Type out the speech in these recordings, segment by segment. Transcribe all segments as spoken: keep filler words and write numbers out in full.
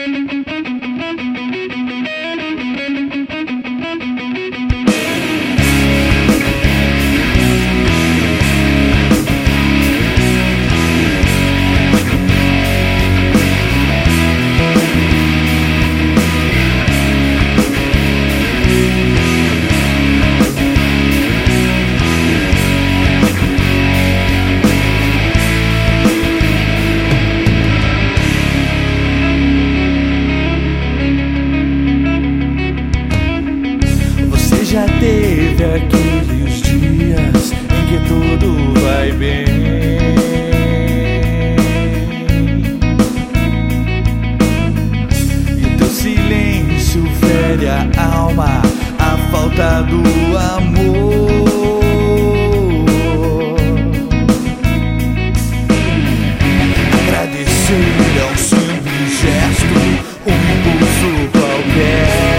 Já teve aqueles dias em que tudo vai bem, e teu silêncio fere a alma, a falta do amor. Agradecer é um simples gesto, um impulso qualquer.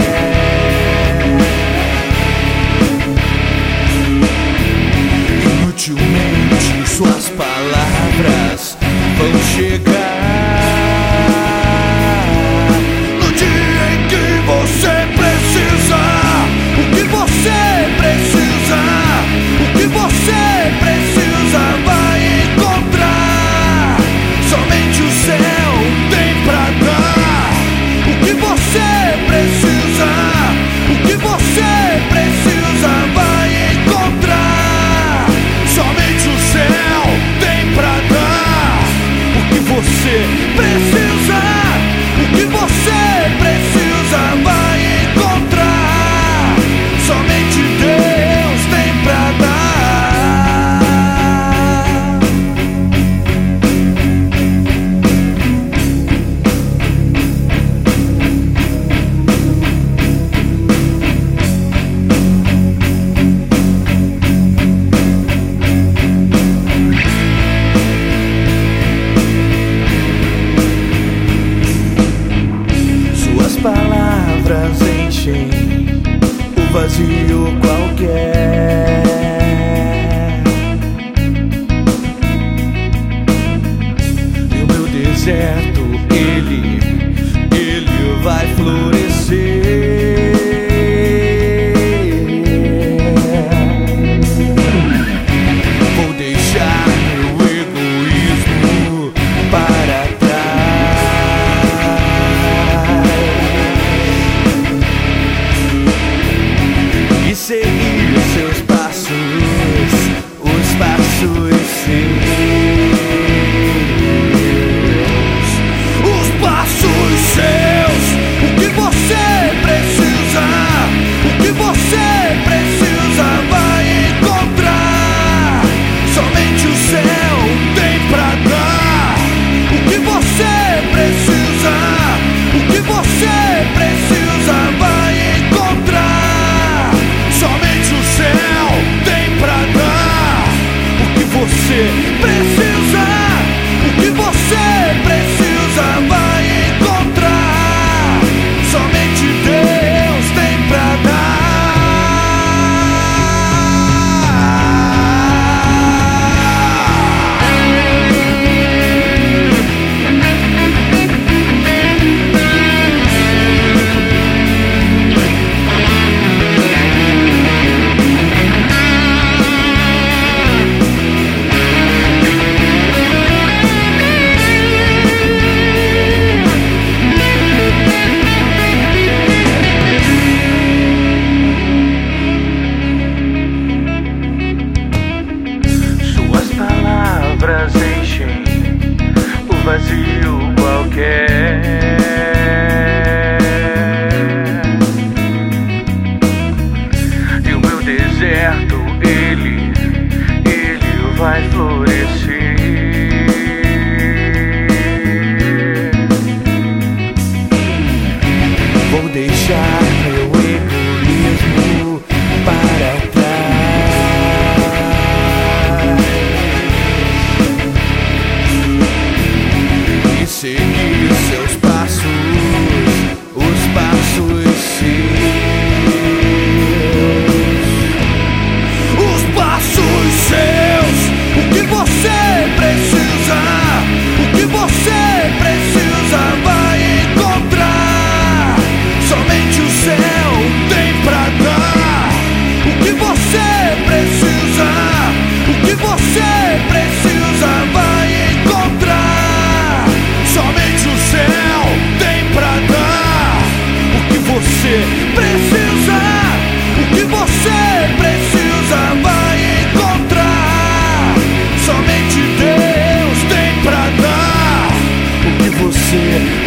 Inutilmente suas palavras vão chegar no dia em que você precisa. O que você precisa, o que você precisa vai encontrar. Somente o céu tem pra dar. O que você precisa, o que você precisa vai encontrar. Somente o céu tem pra dar. O que você precisa, o que você precisa vai encontrar. Somente Deus tem pra dar. Palavras enchem o vazio qualquer, e o meu deserto, ele, ele vai florescer. Vou deixar meu egoísmo para seguir seus passos, os passos seus.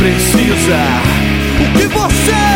precisa. O que você